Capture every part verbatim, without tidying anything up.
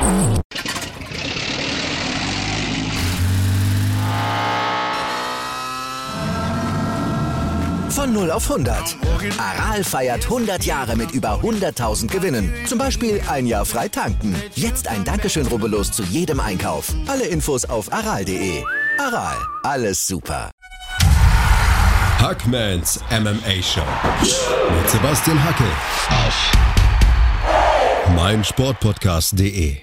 Von null auf hundert. Aral feiert hundert Jahre mit über hunderttausend Gewinnen. Zum Beispiel ein Jahr frei tanken. Jetzt ein Dankeschön, rubbellos zu jedem Einkauf. Alle Infos auf aral punkt de. Aral, alles super. Hackmans M M A Show mit Sebastian Hackel auf meinsportpodcast punkt de.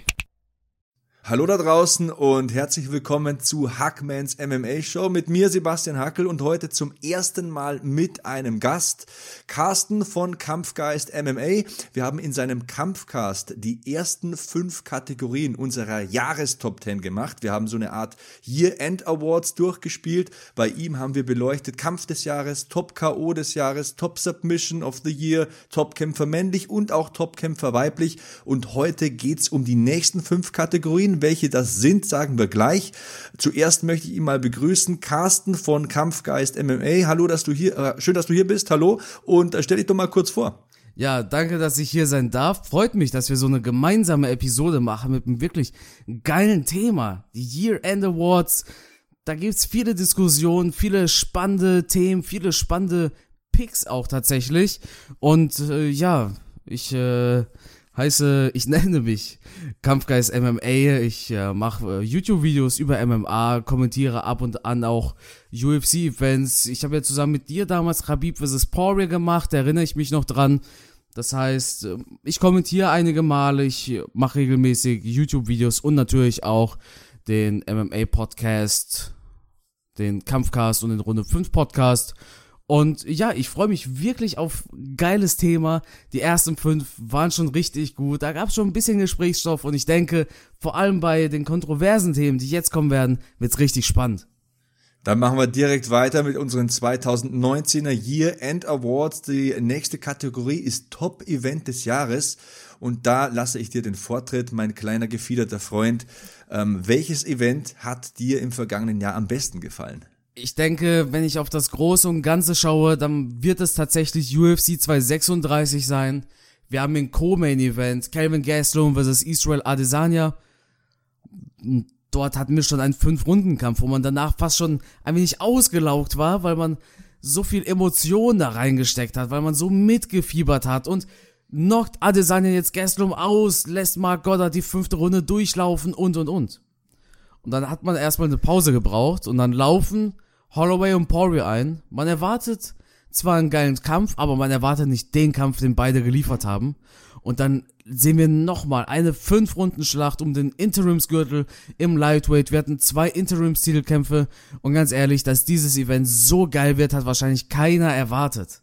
Hallo da draußen und herzlich willkommen zu Hackmans M M A Show mit mir Sebastian Hackel und heute zum ersten Mal mit einem Gast, Carsten von Kampfgeist M M A. Wir haben in seinem Kampfcast die ersten fünf Kategorien unserer Jahrestop zehn gemacht. Wir haben so eine Art Year-End Awards durchgespielt. Bei ihm haben wir beleuchtet Kampf des Jahres, Top-K O des Jahres, Top-Submission of the Year, Top-Kämpfer männlich und auch Top-Kämpfer weiblich. Und heute geht's um die nächsten fünf Kategorien. Welche das sind, sagen wir gleich. Zuerst möchte ich ihn mal begrüßen, Carsten von Kampfgeist M M A. Hallo, dass du hier, äh, schön, dass du hier bist. Hallo und äh, stell dich doch mal kurz vor. Ja, danke, dass ich hier sein darf. Freut mich, dass wir so eine gemeinsame Episode machen mit einem wirklich geilen Thema. Die Year-End Awards. Da gibt's viele Diskussionen, viele spannende Themen, viele spannende Picks auch tatsächlich. Und äh, ja, ich äh, heiße, ich nenne mich Kampfgeist M M A, ich äh, mache äh, YouTube-Videos über M M A, kommentiere ab und an auch U F C-Events. Ich habe ja zusammen mit dir damals Khabib versus. Poirier gemacht, da erinnere ich mich noch dran. Das heißt, ich kommentiere einige Male, ich mache regelmäßig YouTube-Videos und natürlich auch den M M A-Podcast, den Kampfcast und den Runde fünf Podcast. Und ja, ich freue mich wirklich auf geiles Thema. Die ersten fünf waren schon richtig gut. Da gab es schon ein bisschen Gesprächsstoff und ich denke, vor allem bei den kontroversen Themen, die jetzt kommen werden, wird's richtig spannend. Dann machen wir direkt weiter mit unseren zwanzig neunzehner Year-End Awards. Die nächste Kategorie ist Top-Event des Jahres. Und da lasse ich dir den Vortritt, mein kleiner gefiederter Freund. Ähm, welches Event hat dir im vergangenen Jahr am besten gefallen? Ich denke, wenn ich auf das Große und Ganze schaue, dann wird es tatsächlich U F C zweihundertsechsunddreißig sein. Wir haben den Co-Main-Event, Kelvin Gastelum versus. Israel Adesanya. Dort hatten wir schon einen fünf-Runden-Kampf, wo man danach fast schon ein wenig ausgelaugt war, weil man so viel Emotion da reingesteckt hat, weil man so mitgefiebert hat und knockt Adesanya jetzt Gastelum aus, lässt Mark Goddard die fünfte Runde durchlaufen und und und. Und dann hat man erstmal eine Pause gebraucht und dann laufen Holloway und Poirier ein. Man erwartet zwar einen geilen Kampf, aber man erwartet nicht den Kampf, den beide geliefert haben. Und dann sehen wir nochmal eine fünf-Runden-Schlacht um den Interimsgürtel im Lightweight. Wir hatten zwei Interims-Titelkämpfe und ganz ehrlich, dass dieses Event so geil wird, hat wahrscheinlich keiner erwartet.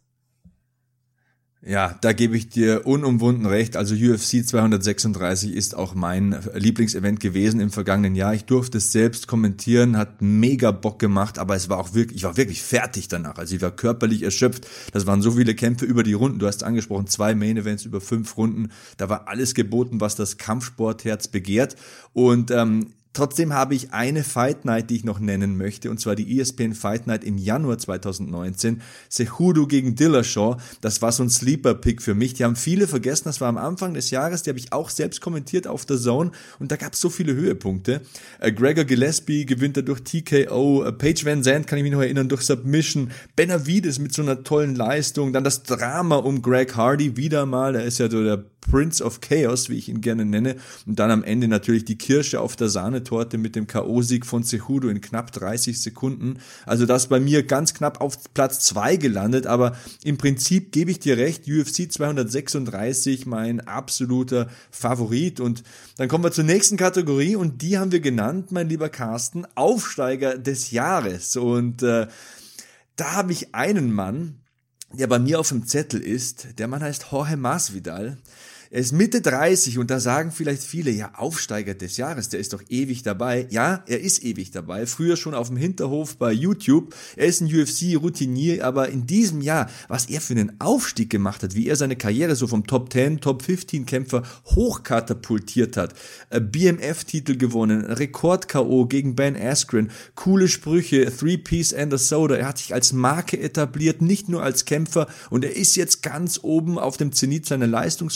Ja, da gebe ich dir unumwunden recht. Also U F C zweihundertsechsunddreißig ist auch mein Lieblingsevent gewesen im vergangenen Jahr. Ich durfte es selbst kommentieren, hat mega Bock gemacht, aber es war auch wirklich, ich war wirklich fertig danach. Also ich war körperlich erschöpft. Das waren so viele Kämpfe über die Runden. Du hast angesprochen, zwei Main Events über fünf Runden. Da war alles geboten, was das Kampfsportherz begehrt. Und ähm, trotzdem habe ich eine Fight Night, die ich noch nennen möchte, und zwar die E S P N Fight Night im Januar zweitausendneunzehn. Cejudo gegen Dillashaw, das war so ein Sleeper-Pick für mich. Die haben viele vergessen, das war am Anfang des Jahres, die habe ich auch selbst kommentiert auf der Zone und da gab es so viele Höhepunkte. Äh, Gregor Gillespie gewinnt da durch T K O, äh, Paige Van Zandt, kann ich mich noch erinnern, durch Submission, Benavidez mit so einer tollen Leistung, dann das Drama um Greg Hardy wieder mal, er ist ja so der Prince of Chaos, wie ich ihn gerne nenne, und dann am Ende natürlich die Kirsche auf der Sahnetorte mit dem K O-Sieg von Cejudo in knapp dreißig Sekunden. Also das bei mir ganz knapp auf Platz zwei gelandet, aber im Prinzip gebe ich dir recht, U F C zweihundertsechsunddreißig mein absoluter Favorit. Und dann kommen wir zur nächsten Kategorie und die haben wir genannt, mein lieber Carsten, Aufsteiger des Jahres. Und äh, da habe ich einen Mann, der bei mir auf dem Zettel ist. Der Mann heißt Jorge Masvidal. Er ist Mitte dreißig und da sagen vielleicht viele, ja, Aufsteiger des Jahres, der ist doch ewig dabei. Ja, er ist ewig dabei. Früher schon auf dem Hinterhof bei YouTube. Er ist ein U F C-Routinier, aber in diesem Jahr, was er für einen Aufstieg gemacht hat, wie er seine Karriere so vom Top zehn, Top fünfzehn Kämpfer hochkatapultiert hat. B M F-Titel gewonnen, Rekord-K O gegen Ben Askren, coole Sprüche, Three-Piece and a Soda. Er hat sich als Marke etabliert, nicht nur als Kämpfer, und er ist jetzt ganz oben auf dem Zenit seiner Leistungsfähigkeit.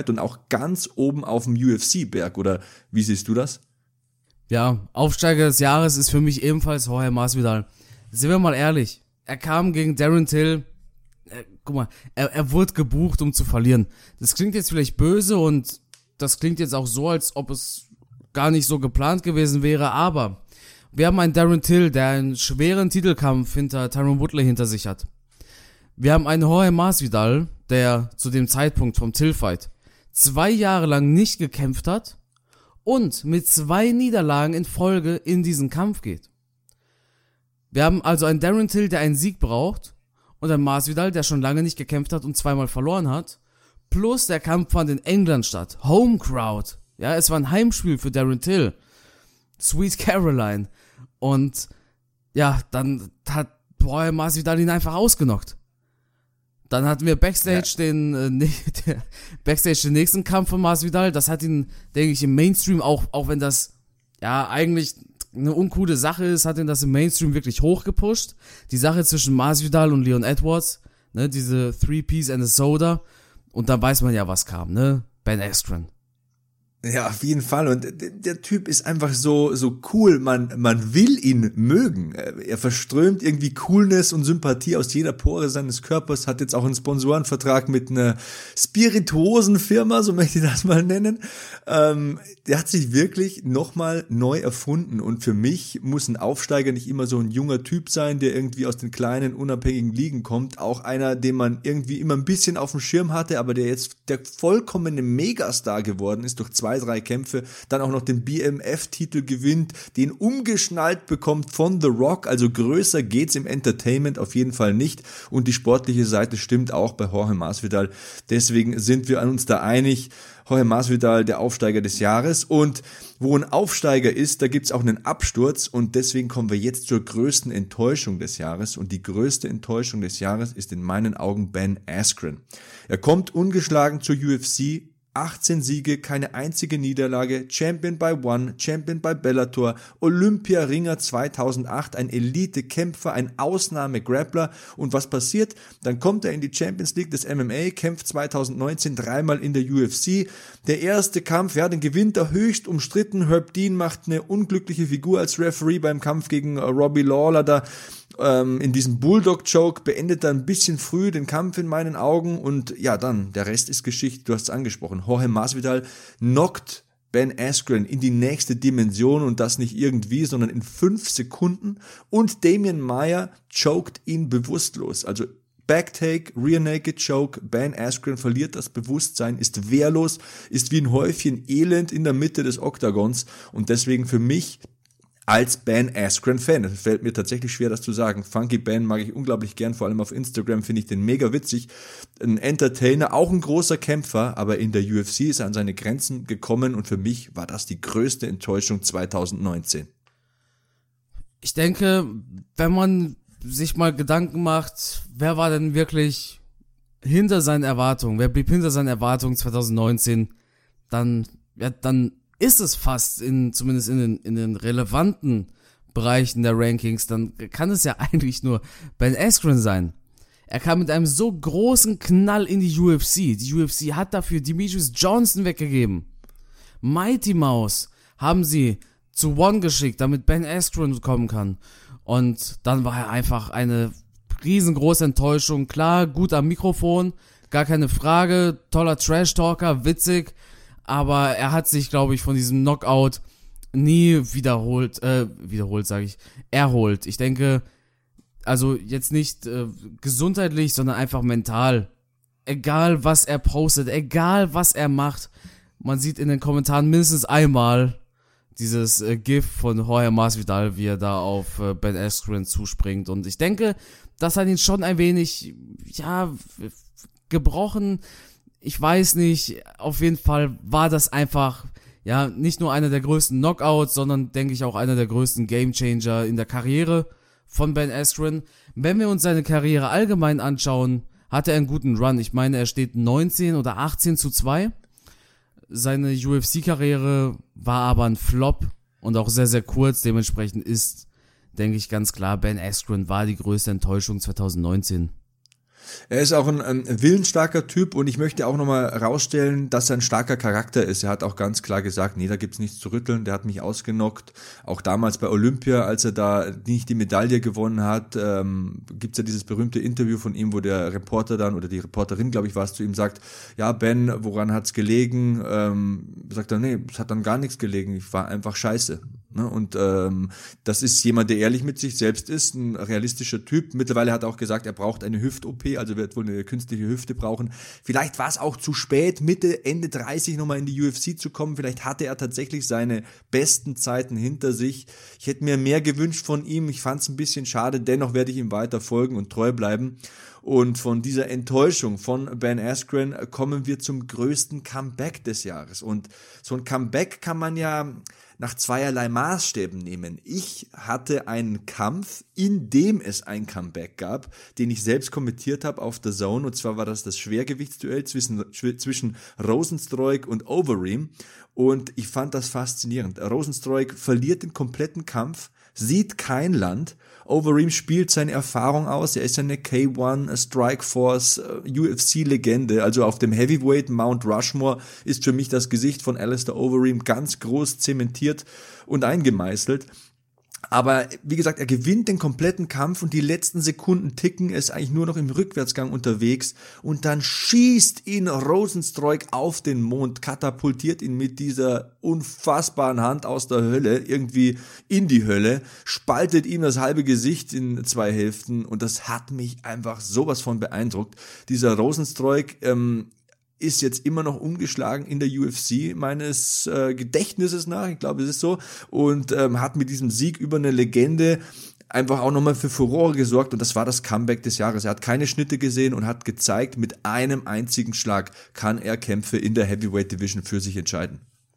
Persönlichkeit und auch ganz oben auf dem U F C-Berg, oder wie siehst du das? Ja, Aufsteiger des Jahres ist für mich ebenfalls Jorge Masvidal. Sind wir mal ehrlich, er kam gegen Darren Till, äh, guck mal, er, er wurde gebucht, um zu verlieren. Das klingt jetzt vielleicht böse und das klingt jetzt auch so, als ob es gar nicht so geplant gewesen wäre, aber wir haben einen Darren Till, der einen schweren Titelkampf hinter Tyron Woodley hinter sich hat. Wir haben einen Jorge Masvidal, der zu dem Zeitpunkt vom Till-Fight zwei Jahre lang nicht gekämpft hat und mit zwei Niederlagen in Folge in diesen Kampf geht. Wir haben also einen Darren Till, der einen Sieg braucht, und einen Masvidal, der schon lange nicht gekämpft hat und zweimal verloren hat, plus der Kampf fand in England statt. Home Crowd. Ja, es war ein Heimspiel für Darren Till. Sweet Caroline. Und ja, dann hat Jorge Masvidal ihn einfach ausgenockt. Dann hatten wir Backstage ja. den äh, ne, der, Backstage den nächsten Kampf von Masvidal. Das hat ihn, denke ich, im Mainstream, auch, auch wenn das ja eigentlich eine uncoole Sache ist, hat ihn das im Mainstream wirklich hochgepusht. Die Sache zwischen Masvidal und Leon Edwards, ne, diese Three Peas and a Soda. Und da weiß man ja, was kam, ne? Ben Askren. Ja, auf jeden Fall. Und der, der Typ ist einfach so so cool. Man man will ihn mögen. Er verströmt irgendwie Coolness und Sympathie aus jeder Pore seines Körpers. Hat jetzt auch einen Sponsorenvertrag mit einer Spirituosenfirma, so möchte ich das mal nennen. Ähm, der hat sich wirklich nochmal neu erfunden. Und für mich muss ein Aufsteiger nicht immer so ein junger Typ sein, der irgendwie aus den kleinen, unabhängigen Ligen kommt. Auch einer, den man irgendwie immer ein bisschen auf dem Schirm hatte, aber der jetzt der vollkommene Megastar geworden ist durch zwei drei Kämpfe, dann auch noch den B M F-Titel gewinnt, den umgeschnallt bekommt von The Rock, also größer geht's im Entertainment auf jeden Fall nicht, und die sportliche Seite stimmt auch bei Jorge Masvidal, deswegen sind wir an uns da einig, Jorge Masvidal, der Aufsteiger des Jahres, und wo ein Aufsteiger ist, da gibt's auch einen Absturz, und deswegen kommen wir jetzt zur größten Enttäuschung des Jahres, und die größte Enttäuschung des Jahres ist in meinen Augen Ben Askren. Er kommt ungeschlagen zur U F C, achtzehn Siege, keine einzige Niederlage, Champion bei One, Champion bei Bellator, Olympiaringer zweitausendacht, ein Elite-Kämpfer, ein Ausnahme-Grappler, und was passiert? Dann kommt er in die Champions League des M M A, kämpft zweitausendneunzehn dreimal in der U F C, der erste Kampf, ja, den gewinnt er höchst umstritten, Herb Dean macht eine unglückliche Figur als Referee beim Kampf gegen uh, Robbie Lawler, da in diesem Bulldog-Choke beendet er ein bisschen früh den Kampf in meinen Augen, und ja, dann, der Rest ist Geschichte, du hast es angesprochen. Jorge Masvidal knockt Ben Askren in die nächste Dimension, und das nicht irgendwie, sondern in fünf Sekunden, und Damian Maia choked ihn bewusstlos, also Backtake, Rear Naked Choke, Ben Askren verliert das Bewusstsein, ist wehrlos, ist wie ein Häufchen Elend in der Mitte des Oktagons, und deswegen für mich als Ben Askren-Fan. Es fällt mir tatsächlich schwer, das zu sagen. Funky Ben mag ich unglaublich gern, vor allem auf Instagram finde ich den mega witzig. Ein Entertainer, auch ein großer Kämpfer, aber in der U F C ist er an seine Grenzen gekommen, und für mich war das die größte Enttäuschung zweitausendneunzehn. Ich denke, wenn man sich mal Gedanken macht, wer war denn wirklich hinter seinen Erwartungen, wer blieb hinter seinen Erwartungen zweitausendneunzehn, dann, ja, dann ist es fast in, zumindest in den, in den relevanten Bereichen der Rankings, dann kann es ja eigentlich nur Ben Askren sein. Er kam mit einem so großen Knall in die U F C. Die U F C hat dafür Demetrius Johnson weggegeben. Mighty Mouse haben sie zu One geschickt, damit Ben Askren kommen kann. Und dann war er einfach eine riesengroße Enttäuschung. Klar, gut am Mikrofon, gar keine Frage, toller Trash-Talker, witzig, aber er hat sich, glaube ich, von diesem Knockout nie wiederholt, äh, wiederholt sage ich, erholt. Ich denke, also jetzt nicht äh, gesundheitlich, sondern einfach mental. Egal, was er postet, egal, was er macht, man sieht in den Kommentaren mindestens einmal dieses äh, GIF von Jorge Masvidal, wie er da auf äh, Ben Askren zuspringt. Und ich denke, das hat ihn schon ein wenig, ja, gebrochen. Ich weiß nicht, auf jeden Fall war das einfach, ja, nicht nur einer der größten Knockouts, sondern, denke ich, auch einer der größten Gamechanger in der Karriere von Ben Askren. Wenn wir uns seine Karriere allgemein anschauen, hat er einen guten Run. Ich meine, er steht neunzehn oder achtzehn zu zwei. Seine U F C-Karriere war aber ein Flop und auch sehr, sehr kurz. Dementsprechend ist, denke ich, ganz klar, Ben Askren war die größte Enttäuschung zweitausendneunzehn. Er ist auch ein, ein willensstarker Typ und ich möchte auch nochmal rausstellen, dass er ein starker Charakter ist. Er hat auch ganz klar gesagt, nee, da gibt's nichts zu rütteln, der hat mich ausgenockt. Auch damals bei Olympia, als er da nicht die Medaille gewonnen hat, ähm, gibt's ja dieses berühmte Interview von ihm, wo der Reporter dann, oder die Reporterin, glaube ich, war es, zu ihm sagt, ja Ben, woran hat's gelegen? Ähm, sagt er, nee, es hat dann gar nichts gelegen, ich war einfach scheiße. Ne? Und ähm, das ist jemand, der ehrlich mit sich selbst ist, ein realistischer Typ. Mittlerweile hat er auch gesagt, er braucht eine Hüft-O P, also wird wohl eine künstliche Hüfte brauchen. Vielleicht war es auch zu spät, Mitte, Ende dreißig nochmal in die U F C zu kommen. Vielleicht hatte er tatsächlich seine besten Zeiten hinter sich. Ich hätte mir mehr gewünscht von ihm. Ich fand es ein bisschen schade. Dennoch werde ich ihm weiter folgen und treu bleiben. Und von dieser Enttäuschung von Ben Askren kommen wir zum größten Comeback des Jahres. Und so ein Comeback kann man ja nach zweierlei Maßstäben nehmen. Ich hatte einen Kampf, in dem es ein Comeback gab, den ich selbst kommentiert habe auf The Zone, und zwar war das das Schwergewichtsduell zwischen, zwischen Rozenstruik und Overeem, und ich fand das faszinierend. Rozenstruik verliert den kompletten Kampf, sieht kein Land. Overeem spielt seine Erfahrung aus. Er ist eine K eins Strikeforce U F C-Legende. Also auf dem Heavyweight Mount Rushmore ist für mich das Gesicht von Alistair Overeem ganz groß zementiert und eingemeißelt. Aber wie gesagt, er gewinnt den kompletten Kampf und die letzten Sekunden ticken, er ist eigentlich nur noch im Rückwärtsgang unterwegs und dann schießt ihn Rozenstruik auf den Mond, katapultiert ihn mit dieser unfassbaren Hand aus der Hölle irgendwie in die Hölle, spaltet ihm das halbe Gesicht in zwei Hälften und das hat mich einfach sowas von beeindruckt. Dieser Rozenstruik, ähm, ist jetzt immer noch ungeschlagen in der U F C meines äh, Gedächtnisses nach, ich glaube, es ist so, und ähm, hat mit diesem Sieg über eine Legende einfach auch nochmal für Furore gesorgt und das war das Comeback des Jahres. Er hat keine Schnitte gesehen und hat gezeigt, mit einem einzigen Schlag kann er Kämpfe in der Heavyweight Division für sich entscheiden.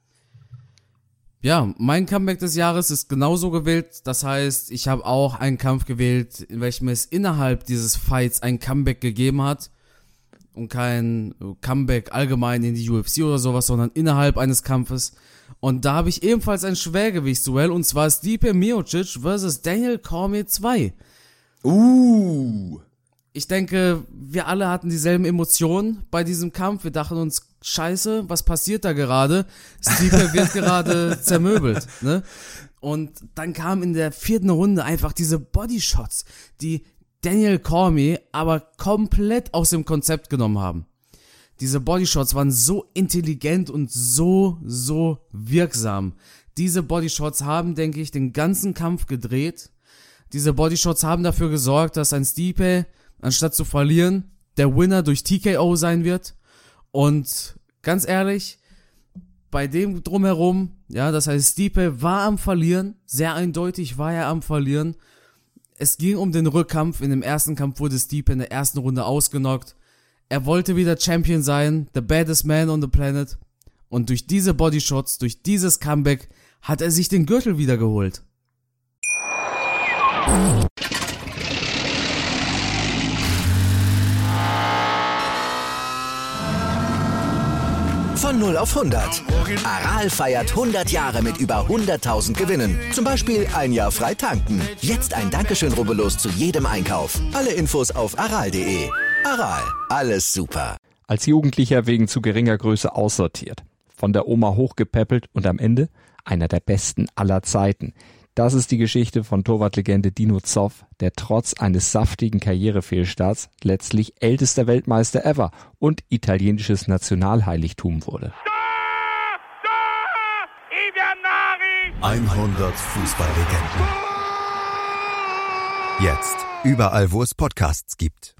Ja, mein Comeback des Jahres ist genauso gewählt, das heißt, ich habe auch einen Kampf gewählt, in welchem es innerhalb dieses Fights ein Comeback gegeben hat. Und kein Comeback allgemein in die U F C oder sowas, sondern innerhalb eines Kampfes. Und da habe ich ebenfalls ein Schwergewichtsduell, und zwar Stipe Miocic versus Daniel Cormier zwei. Uh. Ich denke, wir alle hatten dieselben Emotionen bei diesem Kampf. Wir dachten uns, scheiße, was passiert da gerade? Stipe wird gerade zermöbelt, ne? Und dann kam in der vierten Runde einfach diese Bodyshots, die Daniel Cormier aber komplett aus dem Konzept genommen haben. Diese Bodyshots waren so intelligent und so, so wirksam. Diese Bodyshots haben, denke ich, den ganzen Kampf gedreht. Diese Bodyshots haben dafür gesorgt, dass ein Stipe, anstatt zu verlieren, der Winner durch T K O sein wird. Und ganz ehrlich, bei dem drumherum, ja, das heißt, Stipe war am Verlieren, sehr eindeutig war er am Verlieren. Es ging um den Rückkampf. In dem ersten Kampf wurde Stipe in der ersten Runde ausgenockt. Er wollte wieder Champion sein, the baddest man on the planet. Und durch diese Bodyshots, durch dieses Comeback, hat er sich den Gürtel wieder geholt. Von null auf hundert. Aral feiert hundert Jahre mit über hunderttausend Gewinnen. Zum Beispiel ein Jahr frei tanken. Jetzt ein Dankeschön, rubbellos zu jedem Einkauf. Alle Infos auf aral punkt de. Aral, alles super. Als Jugendlicher wegen zu geringer Größe aussortiert. Von der Oma hochgepäppelt und am Ende einer der besten aller Zeiten. Das ist die Geschichte von Torwartlegende Dino Zoff, der trotz eines saftigen Karrierefehlstarts letztlich ältester Weltmeister ever und italienisches Nationalheiligtum wurde. hundert Fußballlegenden. Jetzt überall, wo es Podcasts gibt.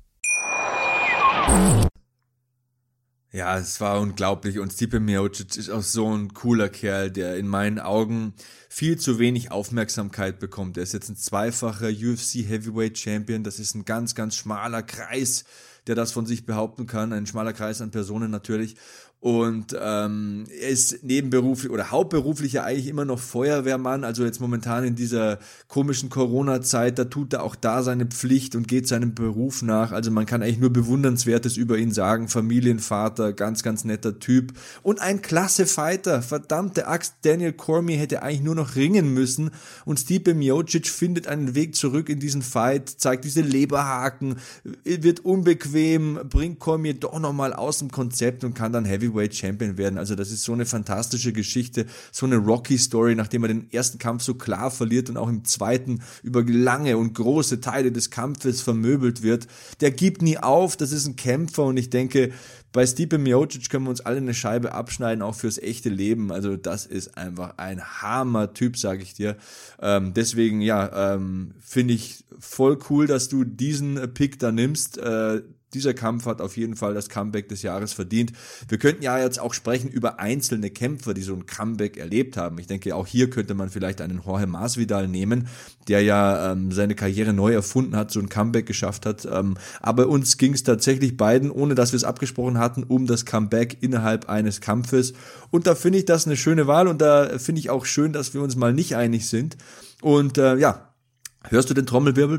Ja, es war unglaublich und Stipe Miocic ist auch so ein cooler Kerl, der in meinen Augen viel zu wenig Aufmerksamkeit bekommt. Er ist jetzt ein zweifacher U F C Heavyweight Champion, das ist ein ganz, ganz schmaler Kreis, der das von sich behaupten kann, ein schmaler Kreis an Personen natürlich. Und ähm, er ist nebenberuflich oder hauptberuflich ja eigentlich immer noch Feuerwehrmann, also jetzt momentan in dieser komischen Corona-Zeit, da tut er auch da seine Pflicht und geht seinem Beruf nach. Also man kann eigentlich nur Bewundernswertes über ihn sagen. Familienvater, ganz, ganz netter Typ und ein klasse Fighter. Verdammte Axt, Daniel Cormier hätte eigentlich nur noch ringen müssen und Stipe Miocic findet einen Weg zurück in diesen Fight, zeigt diese Leberhaken, wird unbequem, bringt Cormier doch nochmal aus dem Konzept und kann dann Heavyweight Champion werden. Also das ist so eine fantastische Geschichte, so eine Rocky-Story, nachdem er den ersten Kampf so klar verliert und auch im zweiten über lange und große Teile des Kampfes vermöbelt wird. Der gibt nie auf, das ist ein Kämpfer und ich denke, bei Stipe Miocic können wir uns alle eine Scheibe abschneiden, auch fürs echte Leben. Also das ist einfach ein Hammer-Typ, sage ich dir. Ähm, deswegen, ja, ähm, finde ich voll cool, dass du diesen Pick da nimmst. Äh, Dieser Kampf hat auf jeden Fall das Comeback des Jahres verdient. Wir könnten ja jetzt auch sprechen über einzelne Kämpfer, die so ein Comeback erlebt haben. Ich denke, auch hier könnte man vielleicht einen Jorge Masvidal nehmen, der ja ähm, seine Karriere neu erfunden hat, so ein Comeback geschafft hat. Ähm, aber uns ging es tatsächlich beiden, ohne dass wir es abgesprochen hatten, um das Comeback innerhalb eines Kampfes. Und da finde ich das eine schöne Wahl und da finde ich auch schön, dass wir uns mal nicht einig sind. Und äh, ja, hörst du den Trommelwirbel?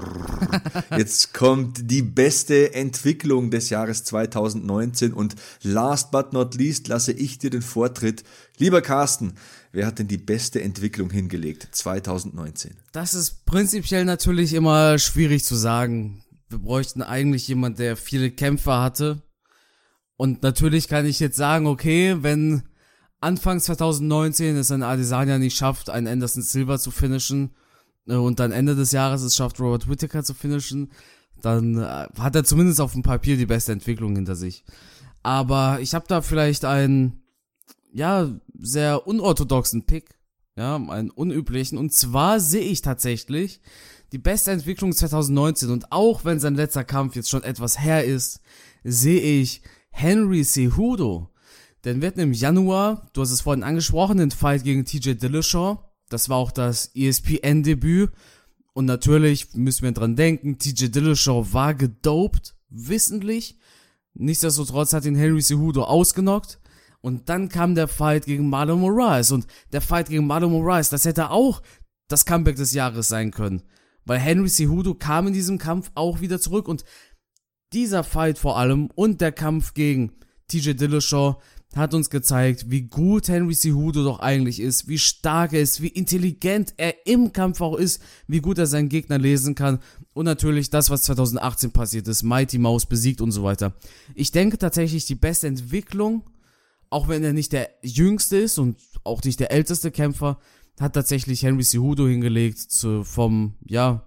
Jetzt kommt die beste Entwicklung des Jahres zwanzig neunzehn und last but not least lasse ich dir den Vortritt. Lieber Carsten, wer hat denn die beste Entwicklung hingelegt zwanzig neunzehn? Das ist prinzipiell natürlich immer schwierig zu sagen. Wir bräuchten eigentlich jemand, der viele Kämpfer hatte. Und natürlich kann ich jetzt sagen, okay, wenn Anfang zwanzig neunzehn es ein Adesanya nicht schafft, einen Anderson Silva zu finishen, und dann Ende des Jahres es schafft, Robert Whittaker zu finishen, dann äh, hat er zumindest auf dem Papier die beste Entwicklung hinter sich. Aber ich habe da vielleicht einen, ja, sehr unorthodoxen Pick, ja, einen unüblichen. Und zwar sehe ich tatsächlich die beste Entwicklung zwanzig neunzehn. Und auch wenn sein letzter Kampf jetzt schon etwas her ist, sehe ich Henry Cejudo. Denn wir hatten im Januar, du hast es vorhin angesprochen, den Fight gegen T J Dillashaw. Das war auch das E S P N-Debüt. Und natürlich müssen wir dran denken, T J Dillashaw war gedopt, wissentlich. Nichtsdestotrotz hat ihn Henry Cejudo ausgenockt. Und dann kam der Fight gegen Marlon Moraes. Und der Fight gegen Marlon Moraes, das hätte auch das Comeback des Jahres sein können. Weil Henry Cejudo kam in diesem Kampf auch wieder zurück. Und dieser Fight vor allem und der Kampf gegen T J Dillashaw hat uns gezeigt, wie gut Henry Cejudo doch eigentlich ist, wie stark er ist, wie intelligent er im Kampf auch ist, wie gut er seinen Gegner lesen kann und natürlich das, was zwanzig achtzehn passiert ist, Mighty Mouse besiegt und so weiter. Ich denke tatsächlich, die beste Entwicklung, auch wenn er nicht der jüngste ist und auch nicht der älteste Kämpfer, hat tatsächlich Henry Cejudo hingelegt zu, vom, ja,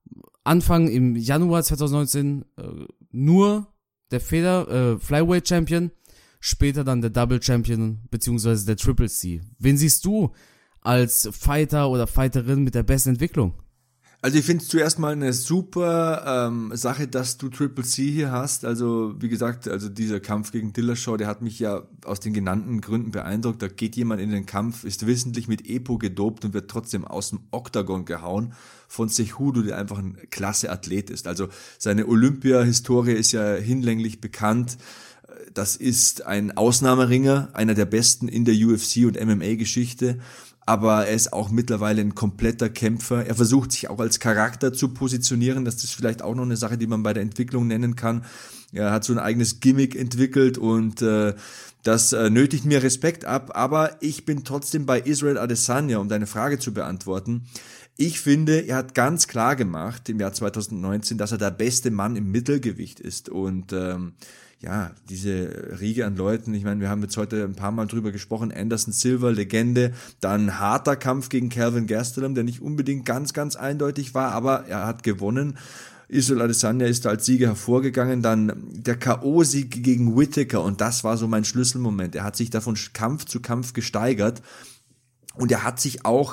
Anfang im Januar zwanzig neunzehn äh, nur der Feder, äh, Flyweight Champion, später dann der Double Champion beziehungsweise der Triple C. Wen siehst du als Fighter oder Fighterin mit der besten Entwicklung? Also ich finde es zuerst mal eine super ähm, Sache, dass du Triple C hier hast. Also wie gesagt, also dieser Kampf gegen Dillashaw, der hat mich ja aus den genannten Gründen beeindruckt. Da geht jemand in den Kampf, ist wissentlich mit Epo gedopt und wird trotzdem aus dem Oktagon gehauen von Cejudo, der einfach ein klasse Athlet ist. Also seine Olympia-Historie ist ja hinlänglich bekannt. Das ist ein Ausnahmeringer, einer der besten in der U F C und M M A-Geschichte, aber er ist auch mittlerweile ein kompletter Kämpfer. Er versucht sich auch als Charakter zu positionieren, das ist vielleicht auch noch eine Sache, die man bei der Entwicklung nennen kann. Er hat so ein eigenes Gimmick entwickelt und äh, das äh, nötigt mir Respekt ab, aber ich bin trotzdem bei Israel Adesanya, um deine Frage zu beantworten. Ich finde, er hat ganz klar gemacht im Jahr zwanzig neunzehn, dass er der beste Mann im Mittelgewicht ist und ähm, ja, diese Riege an Leuten, ich meine, wir haben jetzt heute ein paar Mal drüber gesprochen, Anderson Silva, Legende, dann harter Kampf gegen Kelvin Gastelum, der nicht unbedingt ganz, ganz eindeutig war, aber er hat gewonnen. Israel Adesanya ist da als Sieger hervorgegangen, dann der K O-Sieg gegen Whittaker und das war so mein Schlüsselmoment. Er hat sich da von Kampf zu Kampf gesteigert und er hat sich auch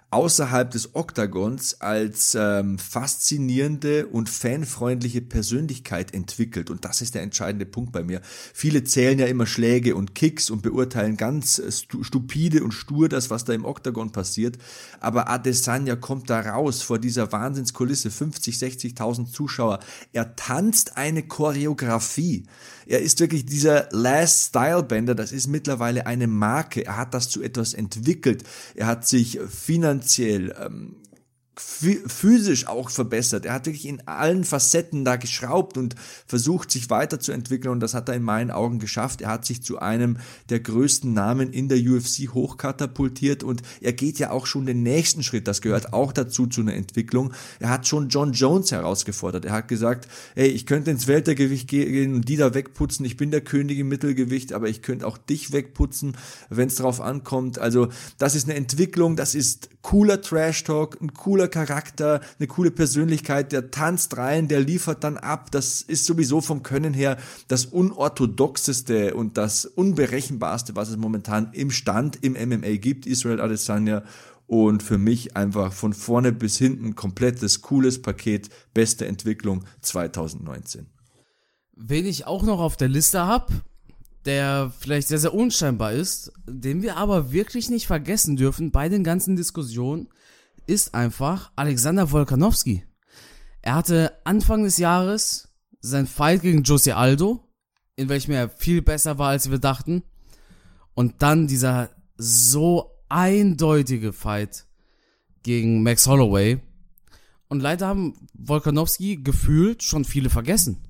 außerhalb des Oktagons als ähm, faszinierende und fanfreundliche Persönlichkeit entwickelt. Und das ist der entscheidende Punkt bei mir. Viele zählen ja immer Schläge und Kicks und beurteilen ganz stu- stupide und stur das, was da im Oktagon passiert. Aber Adesanya kommt da raus vor dieser Wahnsinnskulisse, fünfzig, sechzigtausend Zuschauer. Er tanzt eine Choreografie. Er ist wirklich dieser Last Stylebender, das ist mittlerweile eine Marke. Er hat das zu etwas entwickelt. Er hat sich finanziell, ähm, physisch auch verbessert. Er hat wirklich in allen Facetten da geschraubt und versucht, sich weiterzuentwickeln, und das hat er in meinen Augen geschafft. Er hat sich zu einem der größten Namen in der U F C hochkatapultiert, und er geht ja auch schon den nächsten Schritt. Das gehört auch dazu, zu einer Entwicklung. Er hat schon John Jones herausgefordert. Er hat gesagt, hey, ich könnte ins Weltergewicht gehen und die da wegputzen. Ich bin der König im Mittelgewicht, aber ich könnte auch dich wegputzen, wenn es drauf ankommt. Also das ist eine Entwicklung, das ist cooler Trash-Talk, ein cooler Charakter, eine coole Persönlichkeit, der tanzt rein, der liefert dann ab. Das ist sowieso vom Können her das unorthodoxeste und das unberechenbarste, was es momentan im Stand im M M A gibt, Israel Adesanya. Und für mich einfach von vorne bis hinten komplettes, cooles Paket, beste Entwicklung zwanzig neunzehn. Wen ich auch noch auf der Liste habe, der vielleicht sehr, sehr unscheinbar ist, den wir aber wirklich nicht vergessen dürfen bei den ganzen Diskussionen, ist einfach Alexander Volkanovski. Er hatte Anfang des Jahres sein Fight gegen Jose Aldo, in welchem er viel besser war, als wir dachten. Und dann dieser so eindeutige Fight gegen Max Holloway. Und leider haben Volkanovski gefühlt schon viele vergessen.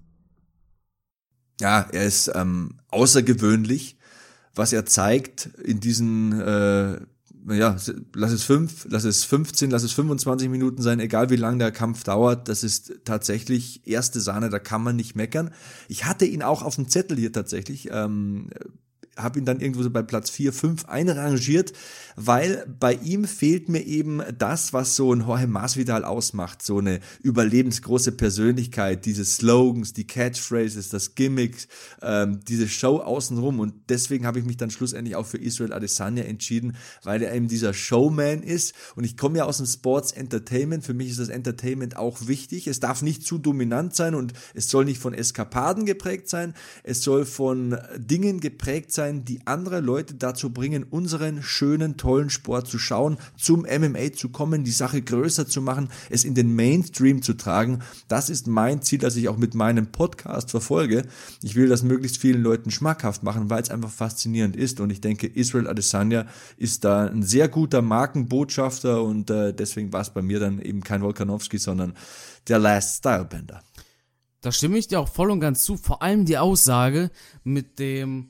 Ja, er ist ähm, außergewöhnlich, was er zeigt in diesen äh, ja, lass es fünf, lass es fünfzehn, lass es fünfundzwanzig Minuten sein, egal wie lang der Kampf dauert, das ist tatsächlich erste Sahne, da kann man nicht meckern. Ich hatte ihn auch auf dem Zettel hier tatsächlich, ähm, habe ihn dann irgendwo so bei Platz vier, fünf einrangiert, weil bei ihm fehlt mir eben das, was so ein Jorge Masvidal ausmacht, so eine überlebensgroße Persönlichkeit, diese Slogans, die Catchphrases, das Gimmick, ähm, diese Show außenrum, und deswegen habe ich mich dann schlussendlich auch für Israel Adesanya entschieden, weil er eben dieser Showman ist, und ich komme ja aus dem Sports Entertainment, für mich ist das Entertainment auch wichtig, es darf nicht zu dominant sein und es soll nicht von Eskapaden geprägt sein, es soll von Dingen geprägt sein, die andere Leute dazu bringen, unseren schönen, tollen Sport zu schauen, zum M M A zu kommen, die Sache größer zu machen, es in den Mainstream zu tragen. Das ist mein Ziel, das ich auch mit meinem Podcast verfolge. Ich will das möglichst vielen Leuten schmackhaft machen, weil es einfach faszinierend ist, und ich denke, Israel Adesanya ist da ein sehr guter Markenbotschafter, und äh, deswegen war es bei mir dann eben kein Volkanovski, sondern der Last Stylebender. Da stimme ich dir auch voll und ganz zu, vor allem die Aussage mit dem,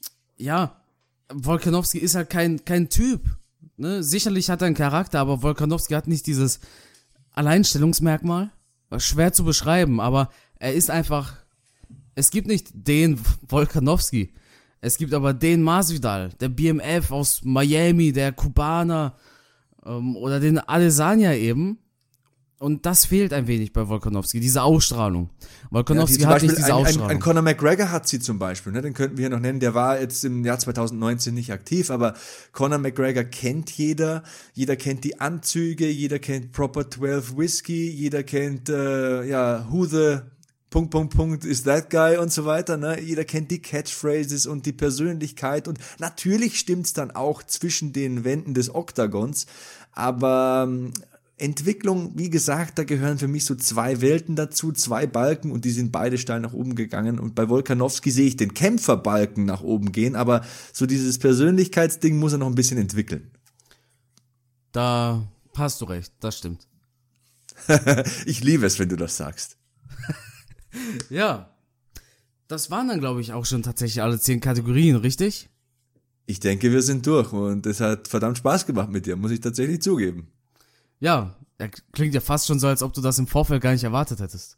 ja, Volkanovski ist halt kein, kein Typ, ne? Sicherlich hat er einen Charakter, aber Volkanovski hat nicht dieses Alleinstellungsmerkmal, schwer zu beschreiben, aber er ist einfach, es gibt nicht den Volkanovski, es gibt aber den Masvidal, der B M F aus Miami, der Kubaner, ähm, oder den Adesanya eben. Und das fehlt ein wenig bei Volkanovski, diese Ausstrahlung. Volkanovski ja, hat nicht diese ein, Ausstrahlung. Ein, ein Conor McGregor hat sie zum Beispiel, ne? Den könnten wir hier noch nennen. Der war jetzt im Jahr zwanzig neunzehn nicht aktiv, aber Conor McGregor kennt jeder. Jeder kennt die Anzüge, jeder kennt Proper zwölf Whisky, jeder kennt, äh, ja, who the Punkt, Punkt, Punkt is that guy und so weiter, ne? Jeder kennt die Catchphrases und die Persönlichkeit, und natürlich stimmt's dann auch zwischen den Wänden des Oktagons, aber ähm, Entwicklung, wie gesagt, da gehören für mich so zwei Welten dazu, zwei Balken, und die sind beide steil nach oben gegangen, und bei Volkanovski sehe ich den Kämpferbalken nach oben gehen, aber so dieses Persönlichkeitsding muss er noch ein bisschen entwickeln. Da hast du recht, das stimmt. Ich liebe es, wenn du das sagst. Ja, das waren dann, glaube ich, auch schon tatsächlich alle zehn Kategorien, richtig? Ich denke, wir sind durch, und es hat verdammt Spaß gemacht mit dir, muss ich tatsächlich zugeben. Ja, er klingt ja fast schon so, als ob du das im Vorfeld gar nicht erwartet hättest.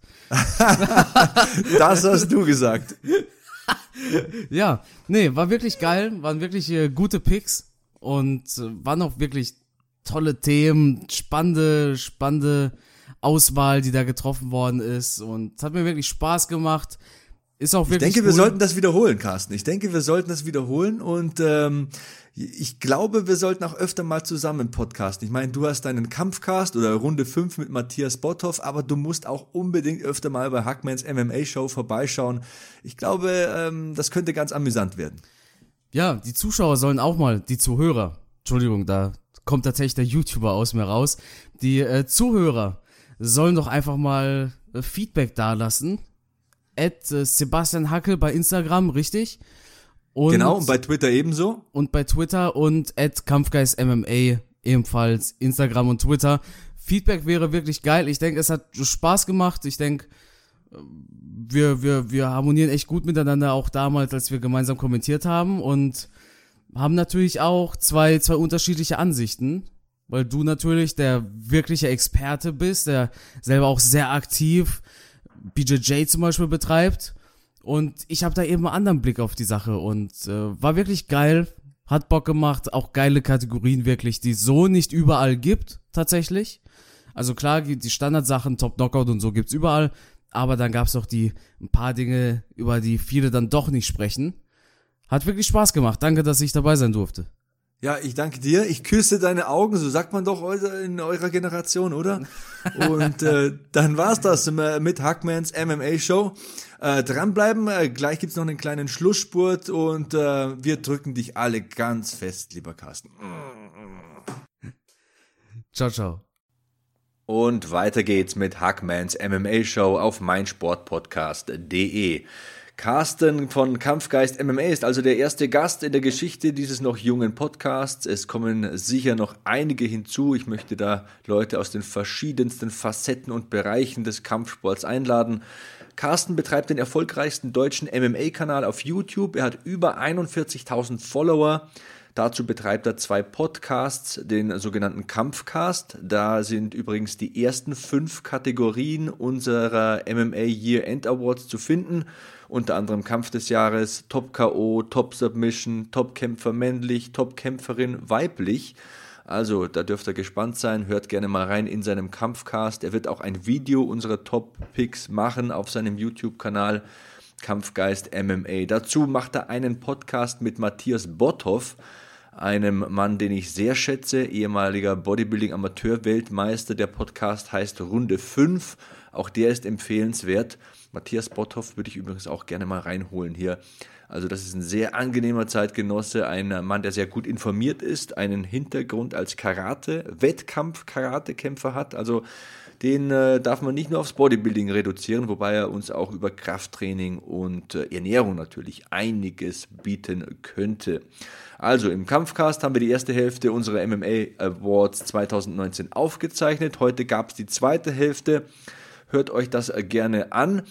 Das hast du gesagt. Ja, nee, war wirklich geil, waren wirklich äh, gute Picks, und äh, waren auch wirklich tolle Themen, spannende, spannende Auswahl, die da getroffen worden ist, und es hat mir wirklich Spaß gemacht. Ist auch Ich wirklich denke, wir cool. sollten das wiederholen, Carsten. Ich denke, wir sollten das wiederholen und ähm, ich glaube, wir sollten auch öfter mal zusammen podcasten. Ich meine, du hast deinen Kampfcast oder Runde fünf mit Matthias Botthoff, aber du musst auch unbedingt öfter mal bei Hackmans M M A Show vorbeischauen. Ich glaube, ähm, das könnte ganz amüsant werden. Ja, die Zuschauer sollen auch mal, die Zuhörer, Entschuldigung, da kommt tatsächlich der YouTuber aus mir raus, die äh, Zuhörer sollen doch einfach mal äh, Feedback dalassen. At äh, Sebastian Hackel bei Instagram, richtig? Und, Genau, und bei Twitter ebenso. Und bei Twitter und at Kampfgeist M M A ebenfalls Instagram und Twitter. Feedback wäre wirklich geil. Ich denke, es hat Spaß gemacht. Ich denke, wir, wir, wir harmonieren echt gut miteinander, auch damals, als wir gemeinsam kommentiert haben und haben natürlich auch zwei, zwei unterschiedliche Ansichten, weil du natürlich der wirkliche Experte bist, der selber auch sehr aktiv B J J zum Beispiel betreibt und ich habe da eben einen anderen Blick auf die Sache und äh, war wirklich geil, hat Bock gemacht, auch geile Kategorien wirklich, die es so nicht überall gibt, tatsächlich. Also klar, die Standardsachen, Top Knockout und so gibt's überall, aber dann gab's auch die ein paar Dinge, über die viele dann doch nicht sprechen. Hat wirklich Spaß gemacht, danke, dass ich dabei sein durfte. Ja, ich danke dir. Ich küsse deine Augen, so sagt man doch in eurer Generation, oder? Und äh, dann war's das mit Hackmans M M A Show. Äh, dranbleiben, äh, gleich gibt's noch einen kleinen Schlussspurt und äh, wir drücken dich alle ganz fest, lieber Carsten. Ciao, ciao. Und weiter geht's mit Hackmans M M A Show auf meinsportpodcast punkt de. Carsten von Kampfgeist M M A ist also der erste Gast in der Geschichte dieses noch jungen Podcasts. Es kommen sicher noch einige hinzu. Ich möchte da Leute aus den verschiedensten Facetten und Bereichen des Kampfsports einladen. Carsten betreibt den erfolgreichsten deutschen M M A-Kanal auf YouTube. Er hat über einundvierzigtausend Follower. Dazu betreibt er zwei Podcasts, den sogenannten Kampfcast. Da sind übrigens die ersten fünf Kategorien unserer M M A Year End Awards zu finden. Unter anderem Kampf des Jahres, Top K O, Top Submission, Top-Kämpfer männlich, Top-Kämpferin weiblich. Also da dürft ihr gespannt sein, hört gerne mal rein in seinem Kampfcast. Er wird auch ein Video unserer Top-Picks machen auf seinem YouTube-Kanal Kampfgeist M M A. Dazu macht er einen Podcast mit Matthias Botthoff, einem Mann, den ich sehr schätze, ehemaliger Bodybuilding-Amateur-Weltmeister. Der Podcast heißt Runde fünf, auch der ist empfehlenswert. Matthias Botthoff würde ich übrigens auch gerne mal reinholen hier. Also das ist ein sehr angenehmer Zeitgenosse, ein Mann, der sehr gut informiert ist, einen Hintergrund als Karate, Wettkampf-Karatekämpfer hat. Also den äh, darf man nicht nur aufs Bodybuilding reduzieren, wobei er uns auch über Krafttraining und äh, Ernährung natürlich einiges bieten könnte. Also im Kampfcast haben wir die erste Hälfte unserer M M A Awards zwanzig neunzehn aufgezeichnet. Heute gab es die zweite Hälfte. Hört euch das gerne an.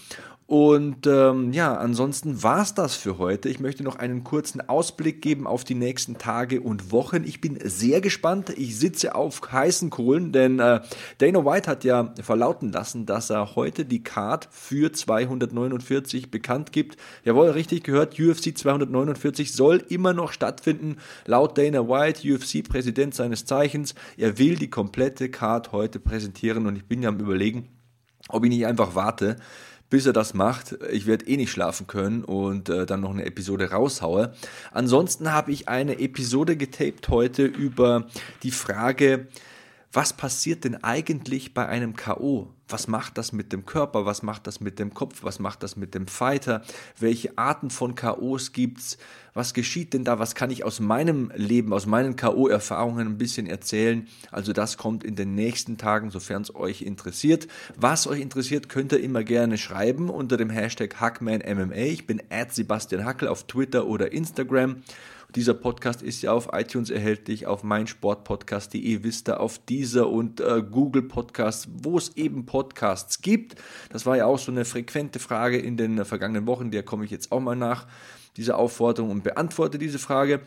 Und ähm, ja, ansonsten war's das für heute. Ich möchte noch einen kurzen Ausblick geben auf die nächsten Tage und Wochen. Ich bin sehr gespannt. Ich sitze auf heißen Kohlen, denn äh, Dana White hat ja verlauten lassen, dass er heute die Card für zweihundertneunundvierzig bekannt gibt. Jawohl, richtig gehört, U F C zweihundertneunundvierzig soll immer noch stattfinden. Laut Dana White, U F C-Präsident seines Zeichens. Er will die komplette Card heute präsentieren und ich bin ja am Überlegen, ob ich nicht einfach warte, bis er das macht. Ich werde eh nicht schlafen können und äh, dann noch eine Episode raushaue. Ansonsten habe ich eine Episode getaped heute über die Frage, was passiert denn eigentlich bei einem K O? Was macht das mit dem Körper? Was macht das mit dem Kopf? Was macht das mit dem Fighter? Welche Arten von K Os gibt's? Was geschieht denn da? Was kann ich aus meinem Leben, aus meinen K O-Erfahrungen ein bisschen erzählen? Also das kommt in den nächsten Tagen, sofern es euch interessiert. Was euch interessiert, könnt ihr immer gerne schreiben unter dem Hashtag HackmanMMA. Ich bin at Sebastian Hackel auf Twitter oder Instagram. Dieser Podcast ist ja auf iTunes erhältlich, auf meinsportpodcast punkt de, wisst ihr, auf Deezer und äh, Google Podcasts, wo es eben Podcasts gibt. Das war ja auch so eine frequente Frage in den äh, vergangenen Wochen, der komme ich jetzt auch mal nach, dieser Aufforderung und beantworte diese Frage.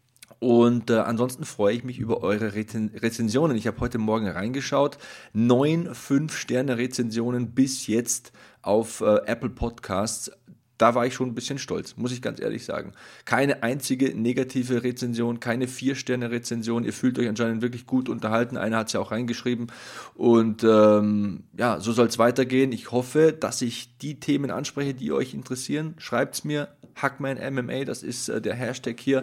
Und äh, ansonsten freue ich mich über eure Rezen- Rezensionen. Ich habe heute Morgen reingeschaut, neun fünf Sterne Rezensionen bis jetzt auf äh, Apple Podcasts. da war ich schon ein bisschen stolz, muss ich ganz ehrlich sagen. Keine einzige negative Rezension, keine Vier-Sterne-Rezension. Ihr fühlt euch anscheinend wirklich gut unterhalten. Einer hat es ja auch reingeschrieben. Und ähm, ja, so soll es weitergehen. Ich hoffe, dass ich die Themen anspreche, die euch interessieren. Schreibt's mir, Hackman M M A, das ist äh, der Hashtag hier,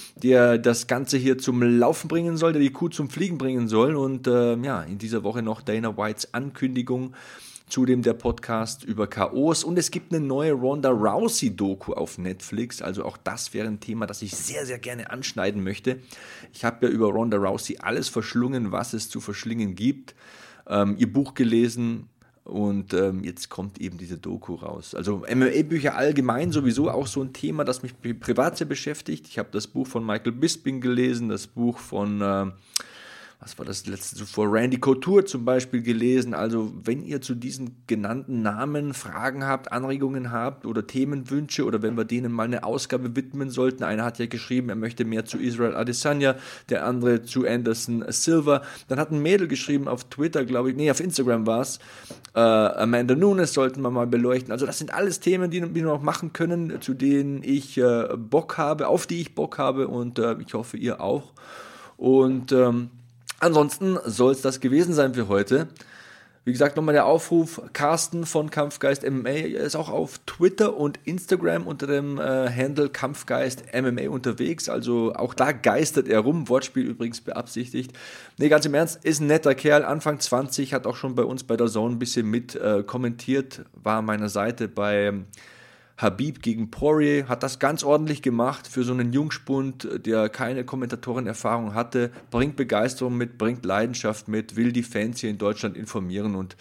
der das Ganze hier zum Laufen bringen soll, der die Kuh zum Fliegen bringen soll. Und äh, ja, in dieser Woche noch Dana Whites Ankündigung, zudem der Podcast über K Os und es gibt eine neue Ronda Rousey-Doku auf Netflix, also auch das wäre ein Thema, das ich sehr, sehr gerne anschneiden möchte. Ich habe ja über Ronda Rousey alles verschlungen, was es zu verschlingen gibt, ähm, ihr Buch gelesen und ähm, jetzt kommt eben diese Doku raus. Also M M A-Bücher allgemein sowieso auch so ein Thema, das mich privat sehr beschäftigt. Ich habe das Buch von Michael Bisping gelesen, das Buch von... Äh, was war das letzte zuvor? Randy Couture zum Beispiel gelesen. Also wenn ihr zu diesen genannten Namen Fragen habt, Anregungen habt oder Themenwünsche oder wenn wir denen mal eine Ausgabe widmen sollten. Einer hat ja geschrieben, er möchte mehr zu Israel Adesanya, der andere zu Anderson Silva. Dann hat ein Mädel geschrieben auf Twitter, glaube ich, nee, auf Instagram war es, äh, Amanda Nunes sollten wir mal beleuchten. Also das sind alles Themen, die, die wir noch machen können, zu denen ich äh, Bock habe, auf die ich Bock habe und äh, ich hoffe, ihr auch. Und ähm, ansonsten soll es das gewesen sein für heute. Wie gesagt, nochmal der Aufruf, Carsten von Kampfgeist M M A ist auch auf Twitter und Instagram unter dem äh, Handle Kampfgeist M M A unterwegs, also auch da geistert er rum, Wortspiel übrigens beabsichtigt. Nee, ganz im Ernst, ist ein netter Kerl, Anfang zwanzig, hat auch schon bei uns bei der Zone ein bisschen mit äh, kommentiert, war an meiner Seite bei Habib gegen Poirier, hat das ganz ordentlich gemacht für so einen Jungspund, der keine Kommentatorenerfahrung hatte, bringt Begeisterung mit, bringt Leidenschaft mit, will die Fans hier in Deutschland informieren und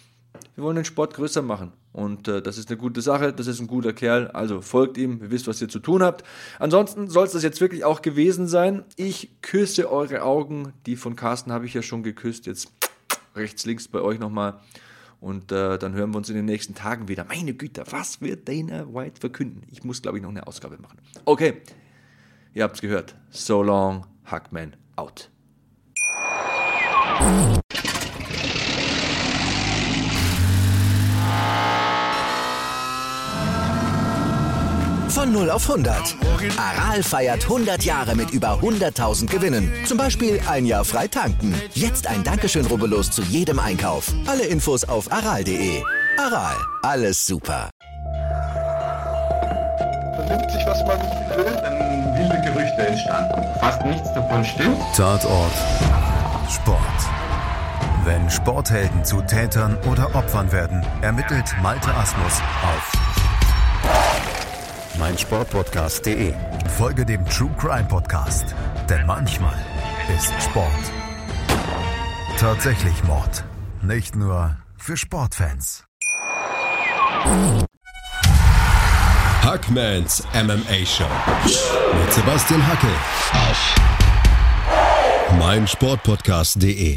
wir wollen den Sport größer machen und äh, das ist eine gute Sache, das ist ein guter Kerl, also folgt ihm, ihr wisst, was ihr zu tun habt. Ansonsten soll es das jetzt wirklich auch gewesen sein. Ich küsse eure Augen, die von Carsten habe ich ja schon geküsst, jetzt rechts, links bei euch nochmal. Und äh, dann hören wir uns in den nächsten Tagen wieder. Meine Güte, was wird Dana White verkünden? Ich muss, glaube ich, noch eine Ausgabe machen. Okay, ihr habt's gehört. So long, Hackman out. Von null auf hundert. Aral feiert hundert Jahre mit über hunderttausend Gewinnen. Zum Beispiel ein Jahr frei tanken. Jetzt ein Dankeschön, rubbellos zu jedem Einkauf. Alle Infos auf aral punkt de. Aral, alles super. Man nimmt sich, was man will, dann wilde Gerüchte entstanden. Fast nichts davon stimmt. Tatort Sport. Wenn Sporthelden zu Tätern oder Opfern werden, ermittelt Malte Asmus auf meinsportpodcast punkt de. Folge dem True Crime Podcast, denn manchmal ist Sport tatsächlich Mord. Nicht nur für Sportfans. Hackmans M M A Show mit Sebastian Hacke auf meinsportpodcast punkt de.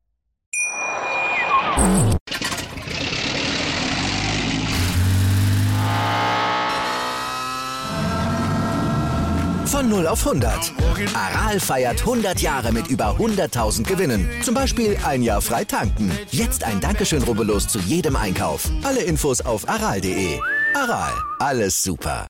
Von null auf hundert. Aral feiert hundert Jahre mit über hunderttausend Gewinnen. Zum Beispiel ein Jahr frei tanken. Jetzt ein Dankeschön, rubbellos zu jedem Einkauf. Alle Infos auf aral punkt de. Aral, alles super.